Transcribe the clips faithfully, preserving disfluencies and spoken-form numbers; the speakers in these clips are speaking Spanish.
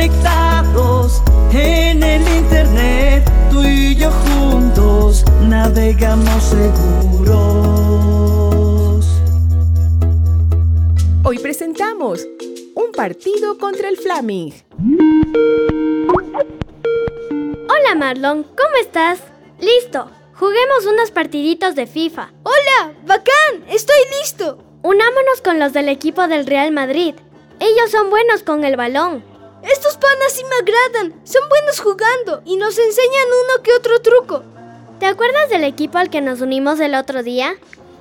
Conectados en el internet, tú y yo juntos navegamos seguros. Hoy presentamos un partido contra el Flaming. Hola Marlon, ¿cómo estás? Listo, juguemos unos partiditos de FIFA. ¡Hola! ¡Bacán! ¡Estoy listo! Unámonos con los del equipo del Real Madrid. Ellos son buenos con el balón. Estos panas sí me agradan. Son buenos jugando y nos enseñan uno que otro truco. ¿Te acuerdas del equipo al que nos unimos el otro día?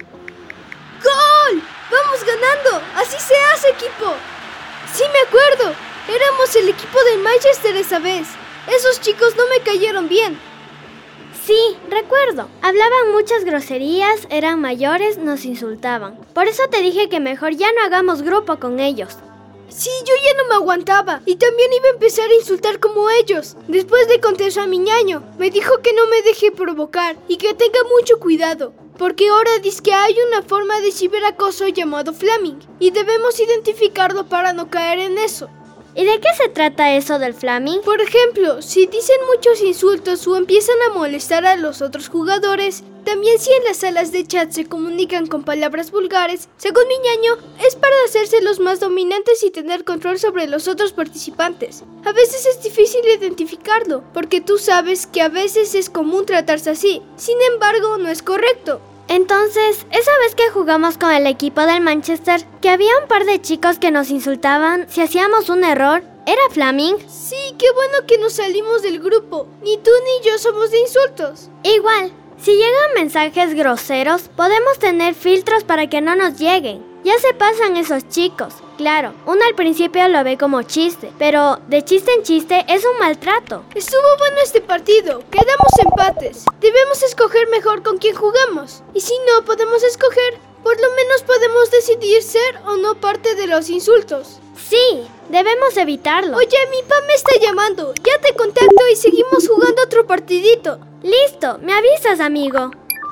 ¡Gol! ¡Vamos ganando! ¡Así se hace, equipo! Sí, me acuerdo. Éramos el equipo del Manchester esa vez. Esos chicos no me cayeron bien. Sí, recuerdo. Hablaban muchas groserías, eran mayores, nos insultaban. Por eso te dije que mejor ya no hagamos grupo con ellos. Sí, yo ya no me aguantaba y también iba a empezar a insultar como ellos. Después le conté eso a mi ñaño. Me dijo que no me deje provocar y que tenga mucho cuidado, porque ahora dice que hay una forma de ciberacoso llamado Flaming y debemos identificarlo para no caer en eso. ¿Y de qué se trata eso del Flaming? Por ejemplo, si dicen muchos insultos o empiezan a molestar a los otros jugadores, también si en las salas de chat se comunican con palabras vulgares, según mi ñaño, es para hacerse los más dominantes y tener control sobre los otros participantes. A veces es difícil identificarlo, porque tú sabes que a veces es común tratarse así, sin embargo no es correcto. Entonces, esa vez que jugamos con el equipo del Manchester, que había un par de chicos que nos insultaban si hacíamos un error, ¿era Flaming? Sí, qué bueno que nos salimos del grupo. Ni tú ni yo somos de insultos. Igual, si llegan mensajes groseros, podemos tener filtros para que no nos lleguen. Ya se pasan esos chicos. Claro, uno al principio lo ve como chiste, pero de chiste en chiste es un maltrato. Estuvo bueno este partido. Quedamos empates. Debemos escoger mejor con quién jugamos. Y si no podemos escoger, por lo menos podemos decidir ser o no parte de los insultos. Sí, debemos evitarlo. Oye, mi papá me está llamando. Ya te contacto y seguimos jugando otro partidito. Listo, me avisas, amigo.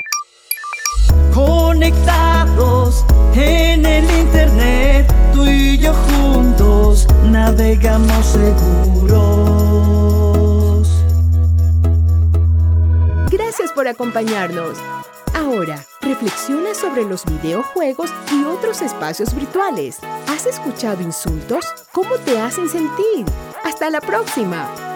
Conectados en el internet, tú y yo juntos navegamos seguros. Gracias por acompañarnos. Ahora, reflexiona sobre los videojuegos y otros espacios virtuales. ¿Has escuchado insultos? ¿Cómo te hacen sentir? ¡Hasta la próxima!